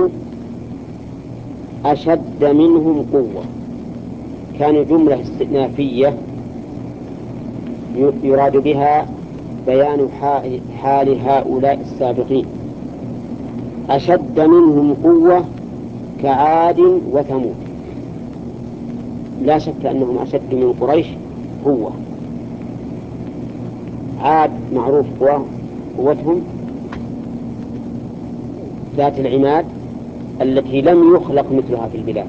أشد منهم قوة. كان جملة استئنافية يراد بها بيان حال هؤلاء السابقين. أشد منهم قوة كعاد وثمود. لا شك أنهم أشد من قريش قوة. عاد معروف قوتهم ذات العماد التي لم يخلق مثلها في البلاد.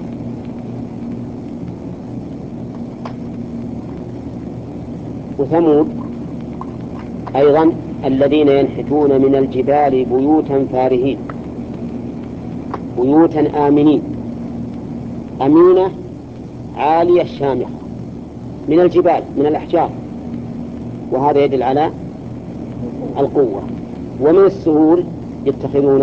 وثمود أيضا الذين ينحتون من الجبال بيوتا فارهين، بيوتا آمنين، أمينة عالية شامخة من الجبال من الأحجار، وهذا يدل على القوة. ومن السهول يتخذون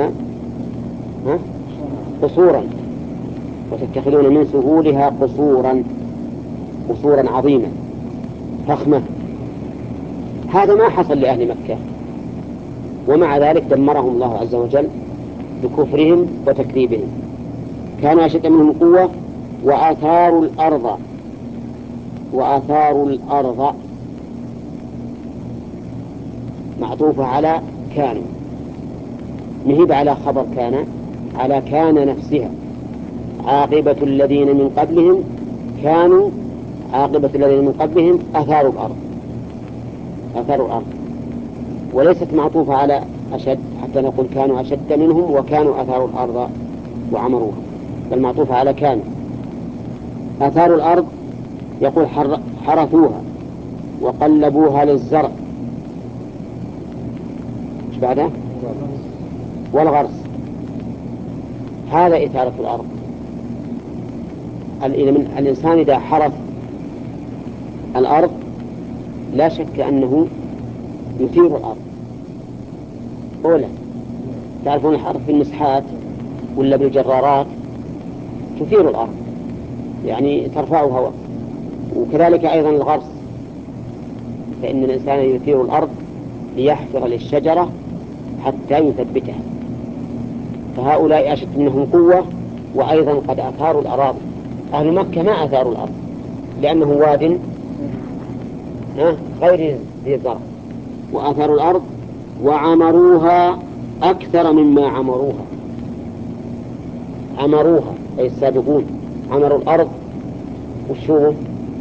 قصورا، وتتخذون من سهولها قصورا عظيمة فخمة. هذا ما حصل لأهل مكة، ومع ذلك دمرهم الله عز وجل بكفرهم وتكذيبهم. كانوا أشد منهم قوة وآثاروا الأرض معطوفة على كانوا، نهب على خبر كان، على كان نفسها. عاقبة الذين من قبلهم كانوا، عاقبة الذين من قبلهم أثاروا الأرض، وليست معطوفة على أشد حتى نقول كانوا أشد منهم وكانوا أثاروا الأرض وعمروها، بل معطوفة على كانوا. أثاروا الأرض يقول حرثوها وقلبوها للزرع، ايش بعده؟ والغرس. هذا إثارة الأرض. الإنسان إذا حرث الأرض لا شك أنه يثير الأرض. أولا تعرفون الحرث بالمسحات ولا بالجرارات تثير الأرض، يعني ترفعها. وكذلك أيضا الغرس، فإن الإنسان يثير الأرض ليحفر للشجرة حتى يثبتها. فهؤلاء أشد منهم قوة، وأيضا قد أثاروا الأراضي. أهل مكة ما أثاروا الأرض لأنه واد غير ذي زرع، وأثاروا الأرض وعمروها أكثر مما عمروها أي السابقون عمروا الأرض والشغل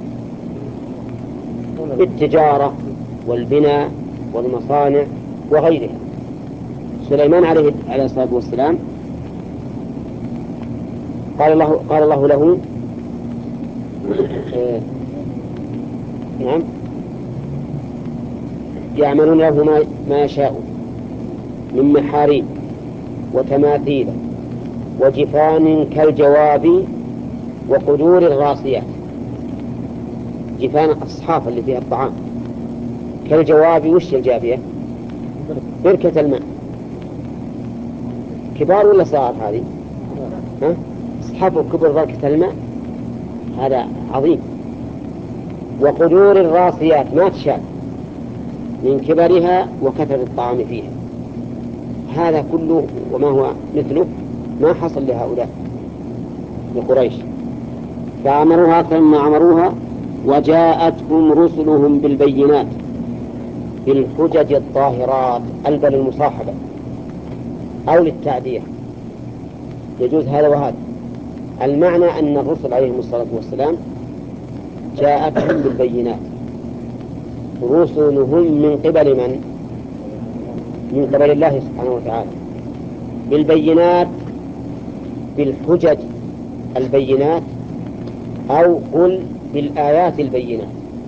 بالتجارة والبناء والمصانع وغيرها. سليمان عليه الصلاة والسلام قال الله له نعم يعملون له ما يشاء من محاريب وتماثيل وجفان كالجواب وقدور الراسيات. جفان الصحافة اللي فيها الطعام. كالجواب وش الجابية؟ بركة الماء. كبار ولا صغار هذه؟ صحافة كبر بركة الماء، هذا عظيم. وقدور الراسيات ما تشاء من كبرها وكثرة الطعام فيها. هذا كله وما هو مثله ما حصل لهؤلاء لقريش. فعمروها أكثر مما عمروها، وجاءتهم رسلهم بالبينات بالحجج الطاهرات. البل المصاحبة أو للتعدية، يجوز هذا وهذا. المعنى أن الرسل عليهم الصلاة والسلام جاءتهم بالبينات. رسلهم من قبل من؟ من قبل الله سبحانه وتعالى. بالبينات بالحجج البينات، أو قل بالآيات البينات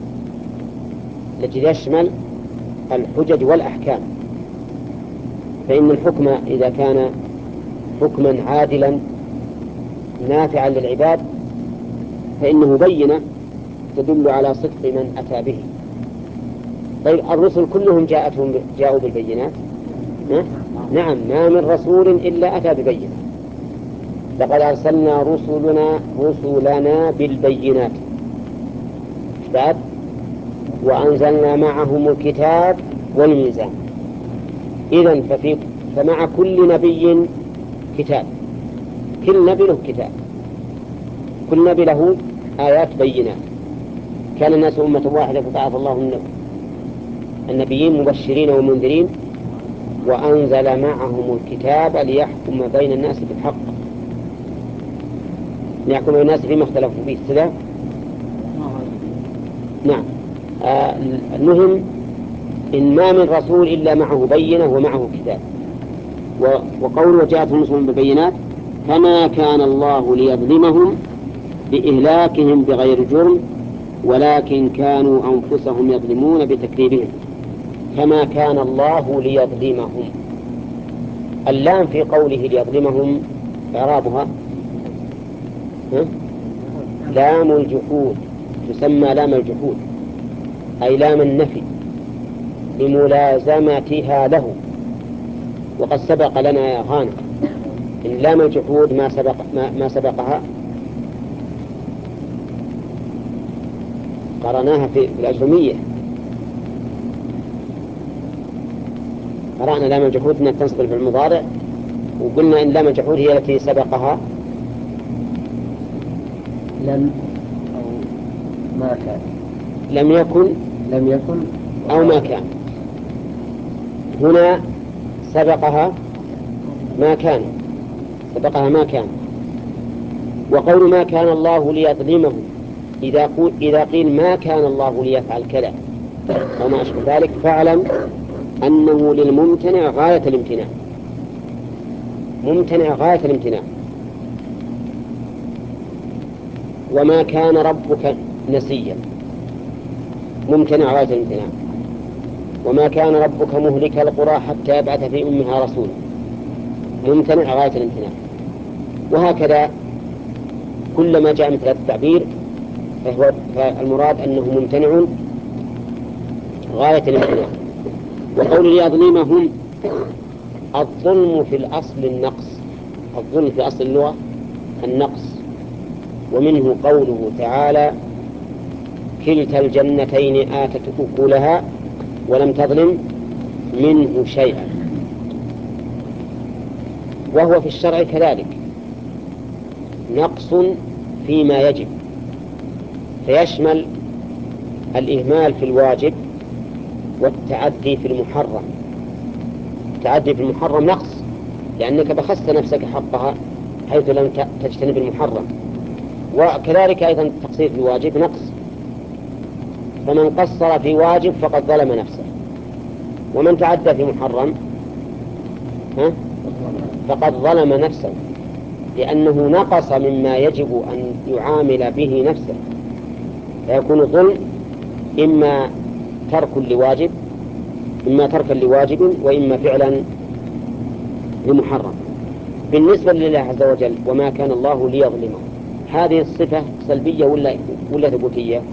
التي تشمل الحجج والأحكام. فإن الحكم إذا كان حكما عادلا نافعا للعباد فإنه بينة تدل على صدق من أتى به. طيب الرسل كلهم جاءوا بالبينات؟ نعم، ما من رسول إلا أتى ببينة. لقد أرسلنا رسلنا بالبينات بعد وأنزلنا معهم الكتاب والميزان. إذن فمع كل نبي كتاب كل نبي له كتاب، كل نبي له آيات بينات. كان الناس أمة واحدة فبعث الله النبيين مبشرين ومنذرين وأنزل معهم الكتاب ليحكم بين الناس بالحق، ليحكم بين الناس فيما اختلفوا فيه السلام. نعم. المهم إن ما من رسول إلا معه بينة ومعه كتاب. وقوله جاءتهم رسل بالبينات فما كان الله ليظلمهم بإهلاكهم بغير جرم ولكن كانوا أنفسهم يظلمون بتكذيبهم. فما كان الله ليظلمهم. اللام في قوله ليظلمهم إعرابها لام الجحود، تسمى لام الجحود أي لام النفي لملازمتها له. وقد سبق لنا يا غانم إن لام الجحود ما سبقها قرأناها في الأجرمية، قرأنا لام الجحود أنها تنصب في المضارع، وقلنا إن لام الجحود هي التي سبقها لم أو ما كان، لم يكن أو ما كان. هنا سبقها ما كان، وقول ما كان الله ليظلمه إذا قيل ما كان الله ليفعل كذا أو ما أشبه ذلك فاعلم أنه للممتنع غاية الامتناع، ممتنع غاية الامتناع. وما كان ربك نسيا، ممتنع غاية الامتناع. وما كان ربك مهلك القرى حتى يبعث في أمها رسولا، ممتنع غاية الامتناع. وهكذا كلما جاء مثل هذا التعبير فالمراد أنه ممتنع غاية الامتناع. وقول ليظلمهم الظلم في الأصل النقص، الظلم في أصل اللغة النقص. ومنه قوله تعالى كلتا الجنتين آتت أكلها ولم تظلم منه شيئا. وهو في الشرع كذلك نقص فيما يجب، فيشمل الإهمال في الواجب والتعدي في المحرم. التعدي في المحرم نقص لأنك بخست نفسك حقها حيث لم تجتنب المحرم، وكذلك أيضا التقصير في الواجب نقص، فمن قصر في واجب فقد ظلم نفسه، ومن تعدى في محرم فقد ظلم نفسه لأنه نقص مما يجب أن يعامل به نفسه، فيكون الظلم إما تركا لواجب وإما فعلا لمحرم. بالنسبة لله عز وجل وما كان الله ليظلمه، هذه الصفة سلبية ولا ثبوتية؟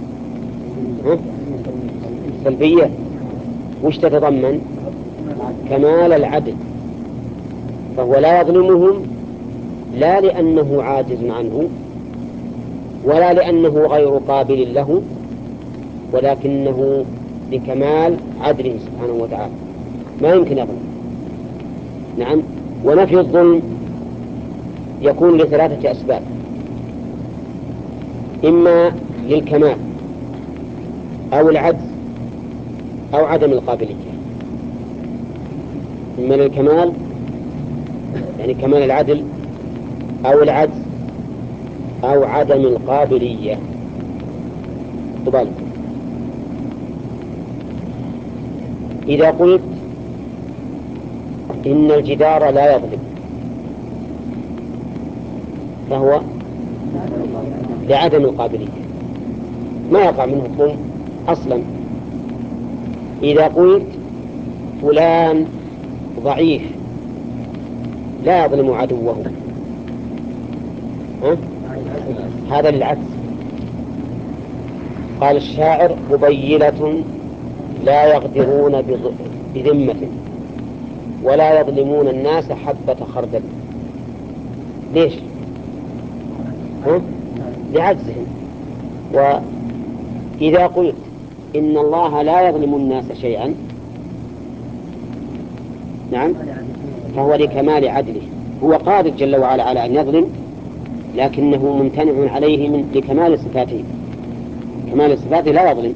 سلبية. وش تتضمن؟ كمال العدل، فهو لا يظلمهم لا لأنه عاجز عنه ولا لأنه غير قابل له، ولكنه لكمال عدله سبحانه وتعالى ما يمكن يظلم. نعم. ونفي الظلم يكون لثلاثة أسباب: إما للكمال أو العجز أو عدم القابلية. إما للكمال يعني كمال العدل أو العجز أو عدم القابلية. طبعا إذا قلت إن الجدار لا يظلم فهو لعدم القابلية، ما يقع منه الظلم أصلا. إذا قلت فلان ضعيف لا يظلم عدوه هذا للعكس. قال الشاعر قبيلة لا يغدرون بذمة ولا يظلمون الناس حبة خردل. ليش؟ لعجزهم. وإذا قلت إن الله لا يظلم الناس شيئا، نعم، فهو لكمال عدله هو قادر جل وعلا على أن يظلم، لكنه ممتنع عليه لكمال صفاته، كمال صفاته لا يظلم.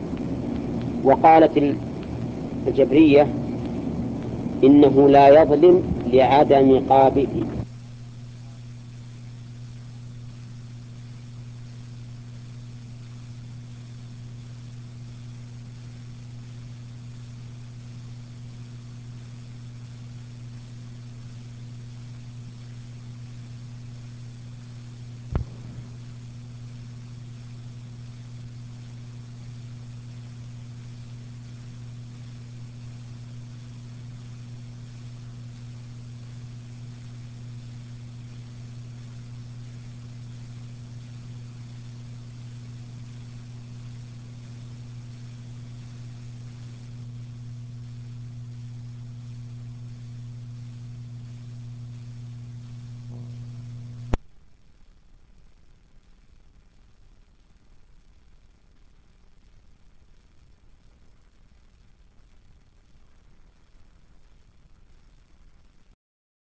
وقالت الجبرية إنه لا يظلم